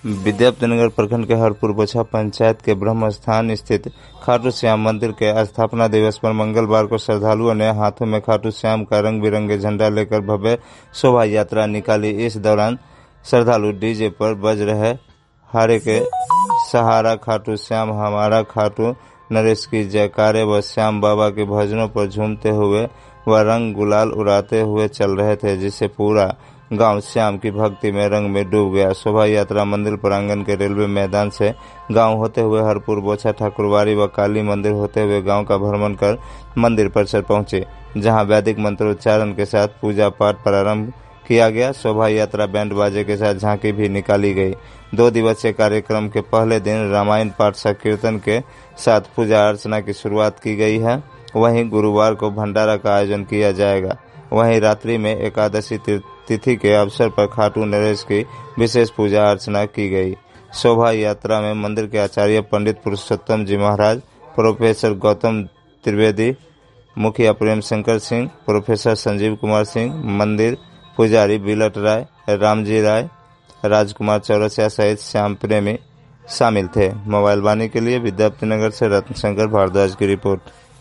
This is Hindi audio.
विद्यापतिनगर प्रखंड के हरपुर बोछा पंचायत के ब्रह्म स्थान स्थित खाटू श्याम मंदिर के स्थापना दिवस पर मंगलवार को श्रद्धालुओं ने हाथों में खाटू श्याम का रंग बिरंगे झंडा लेकर भव्य शोभा यात्रा निकाली। इस दौरान श्रद्धालु डीजे पर बज रहे हारे के सहारा खाटू श्याम हमारा खाटू नरेश की जयकारे व श्याम बाबा के भजनों पर झूमते हुए व रंग गुलाल उड़ाते हुए चल रहे थे, जिससे पूरा गांव श्याम की भक्ति में रंग में डूब गया। शोभा यात्रा मंदिर प्रांगण के रेलवे मैदान से गांव होते हुए हरपुर बोछा ठाकुरबाड़ी व काली मंदिर होते हुए गांव का भ्रमण कर मंदिर परिसर पहुंचे, जहां वैदिक मंत्रोच्चारण के साथ पूजा पाठ प्रारंभ किया गया। शोभा यात्रा बैंड बाजे के साथ झांकी भी निकाली गई। 2 दिवसीय कार्यक्रम के पहले दिन रामायण पाठ संकीर्तन के साथ पूजा अर्चना की शुरुआत की गई है। वहीं गुरुवार को भंडारा का आयोजन किया जाएगा। वहीं रात्रि में एकादशी तिथि के अवसर पर खाटू नरेश की विशेष पूजा अर्चना की गई। शोभा यात्रा में मंदिर के आचार्य पंडित पुरुषोत्तम जी महाराज, प्रोफेसर गौतम त्रिवेदी, मुखिया प्रेम शंकर सिंह, प्रोफेसर संजीव कुमार सिंह, मंदिर पुजारी बिलट राय, रामजी राय, राजकुमार चौरसिया सहित श्याम प्रेमी शामिल थे। मोबाइल वाणी के लिए विद्यापतिनगर से रत्नशंकर भारद्वाज की रिपोर्ट।